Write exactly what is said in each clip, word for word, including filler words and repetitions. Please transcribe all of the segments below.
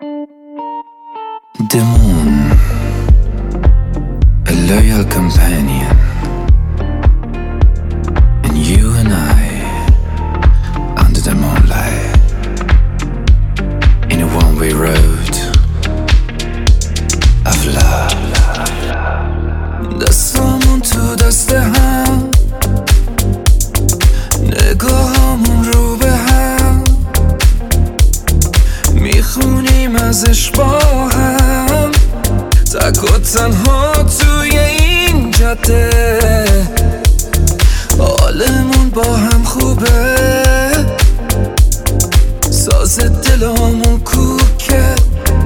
The moon, a loyal companion, and you and I under the moonlight in a one-way road of love. دستامون تو دست هم، نگاهامون رو به هم، میخونیم ازش با هم، تک و تنها توی این جاده، حالمون با هم خوبه، ساز دلامون کوکه،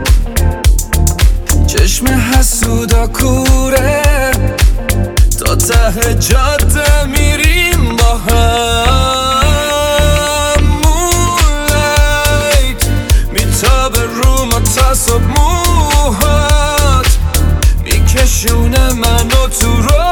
چشم حسودا کوره، تا ته جاده میریم با هم. مونلایت میتابه رو ما تا صبح، موهات میکشونه منو تو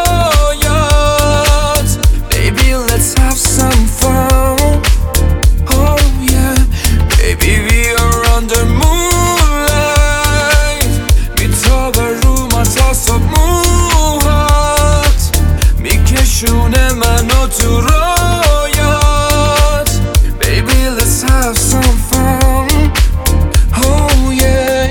رویات. Baby let's have some fun. Oh yeah baby we are under moonlight. میتابه رو ما تا صبح، موهات میکشونه منو تو رویات. Baby let's have some fun. Oh yeah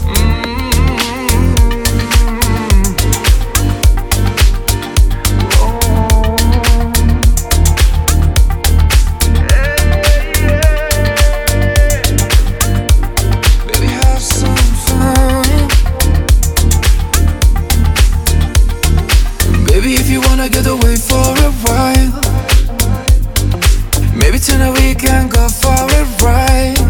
get away for a while. Maybe tonight we can go for a ride.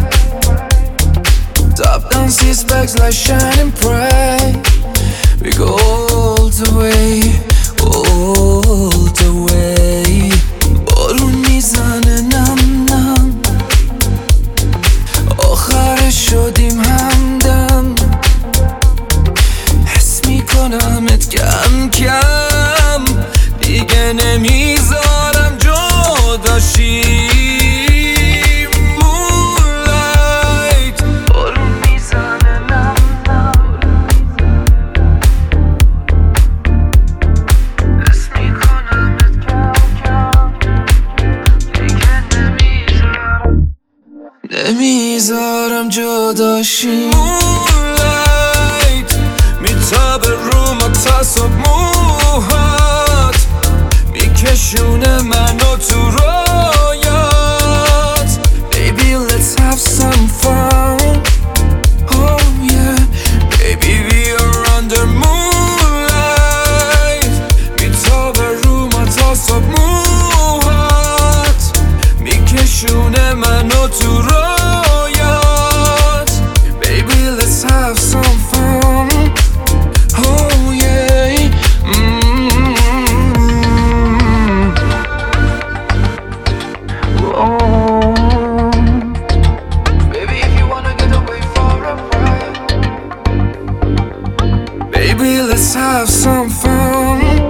Top down seats, bags like shining bright. We go all the way, all the way. بارون میزنه نم نم، آخرش شدیم همدم. حس میکنمت کم کم، دیگه نمیذارم جداشیم. مونلایت بارون میزنه نم نم، حس میکنمت کم کم، دیگه نمیذارم نمیذارم جداشیم. مونلایت میتابه رو ما تا صبح، موهات میکشونه منو تو رویات. Baby let's have some fun. Oh yeah baby we are under moonlight. میتابه رو ما تا صبح، موهات میکشونه منو تو رویات. Baby let's have some fun. Oh yeah Baby, let's have some fun.